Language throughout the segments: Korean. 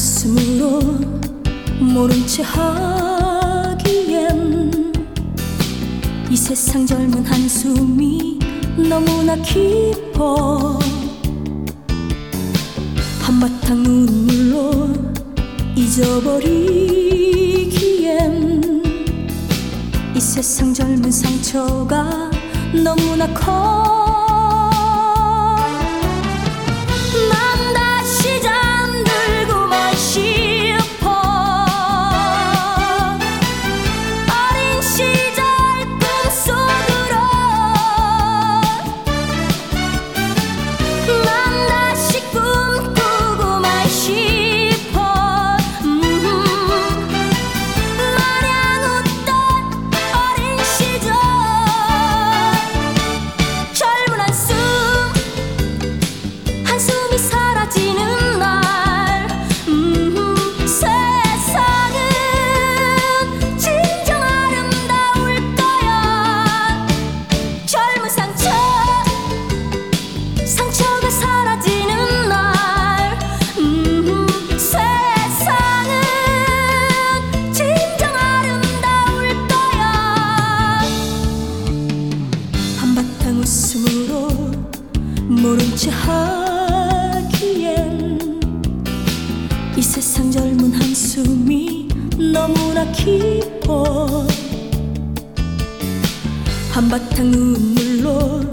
웃음으로 모른 채 하기엔 이 세상 젊은 한숨이 너무나 깊어. 한바탕 눈물로 잊어버리기엔 이 세상 젊은 상처가 너무나 커. 난 다시 잠들고만 싶어. 어린 시절 꿈속으로 난 다시 꿈꾸고만 싶어. 마냥 웃던 어린 시절 젊은 한숨이 사라지는 날. 세상은 진정 아름다울 거야. 젊은 상처가 사라지는 날. 세상은 진정 아름다울 거야. 한바탕 웃음으로 모른 채 하기엔 이 세상 젊은 한숨이 너무나 깊어. 한바탕 눈물로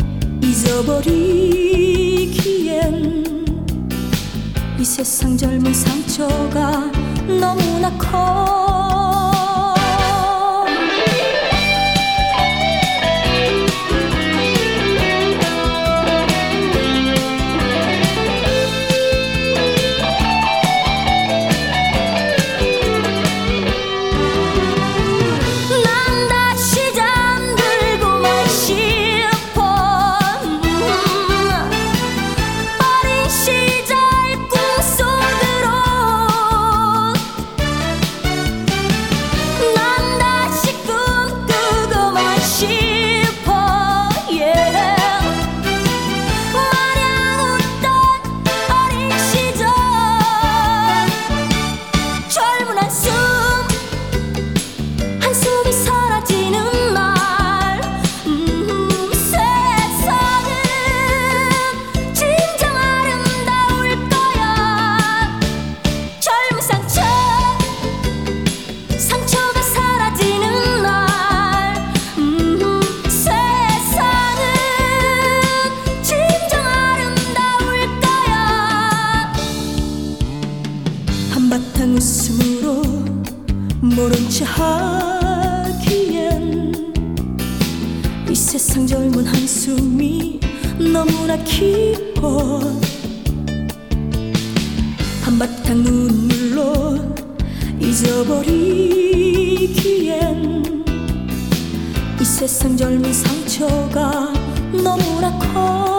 잊어버리기엔 이 세상 젊은 상처가 너무나 커. 한숨이 사라지는 날. 세상은 진정 아름다울 거야. 젊은 상처가 사라지는 날. 세상은 진정 아름다울 거야. 한바탕 웃음으로 모른 채 하기엔 이 세상 젊은 한숨이 너무나 깊어. 한바탕 눈물로 잊어버리기엔 이 세상 젊은 상처가 너무나 커.